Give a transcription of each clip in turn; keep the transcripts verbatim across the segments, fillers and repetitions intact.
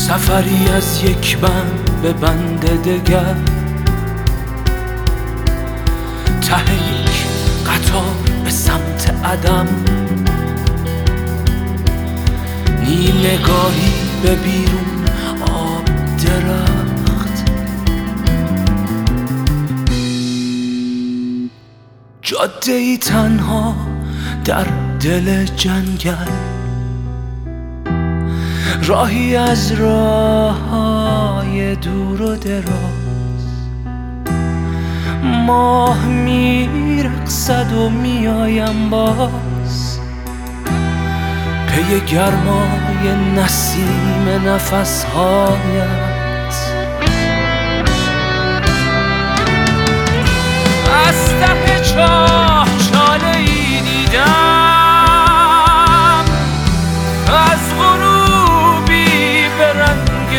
سفری از یک بند به بند دگر، ته یک قطار به سمت عدم، نیم نگاهی به بیرون آب درخت، جاده ای تنها در دل جنگل، راهی از راههای دور و دراز، ماه میرقصد و میایم باز، پی گرمای نسیم نفسهایت. از ته چاه چاله ای دیدم، از غروبی به رنگ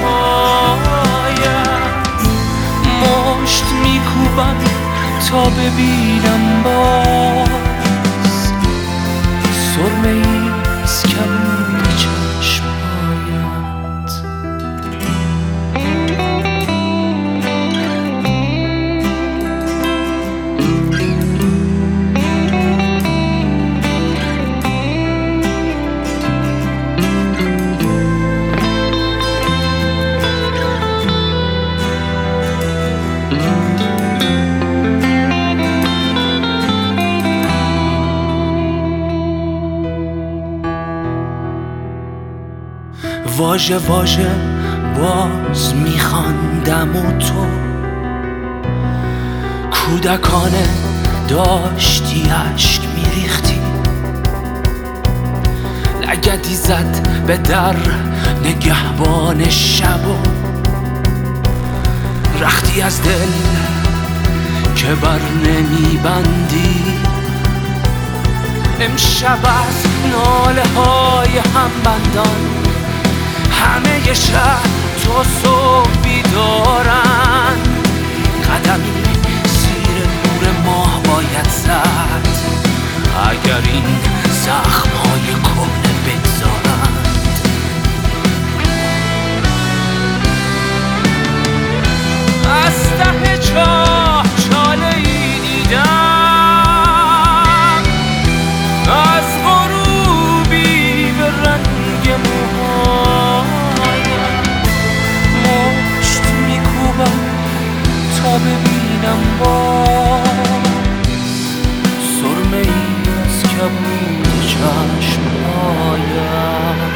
موهایت، مشت میکوبم تا ببینم باز، سرمه ای از کمون چشمهایت. واژه واژه باز میخواندم و تو کودکانه داشتی اشک میریختی، لگدی زد به در نگهبان شب و رختی از دل که بر نمیبندی. امشب از ناله های همبندان همه شب تو صبح بیدارن، قدمی زیر نور ماه باید زد اگر این زخمهای کهنه بگذارند. از ته چاه چاله ای دیدم، از غروبی به رنگ موهایت، مشت میکوبم تا ببینم باز، سرمه ای از کبود چشمهایت.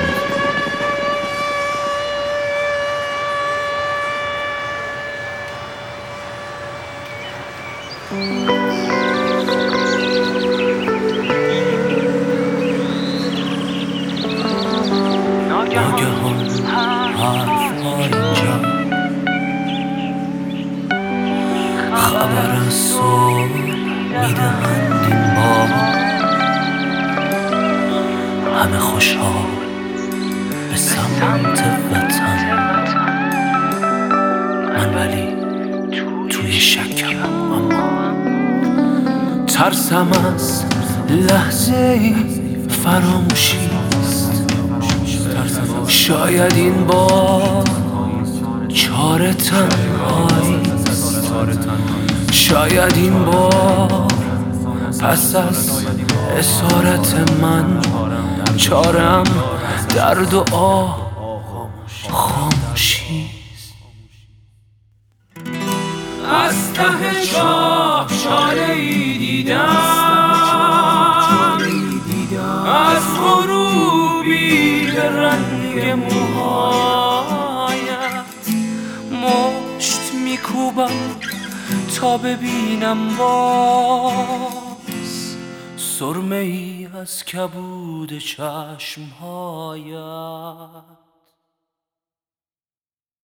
ناگهان حرف‌های اینجا خبر از صلح میدهند این بار، همه خوشحال به سمت وطن، من ولی توی شکم، اما ترسم از لحظه ای فراموشی، شاید این بار چاره تنهایی، شاید این بار پس از اسارت من چارم درد و آه خاموشی. از ته چاه چاله ای دیدم، از غروبی به رنگ موهایت، مشت میکوبم تا ببینم باز، سرمه ای از کبود چشمهایت.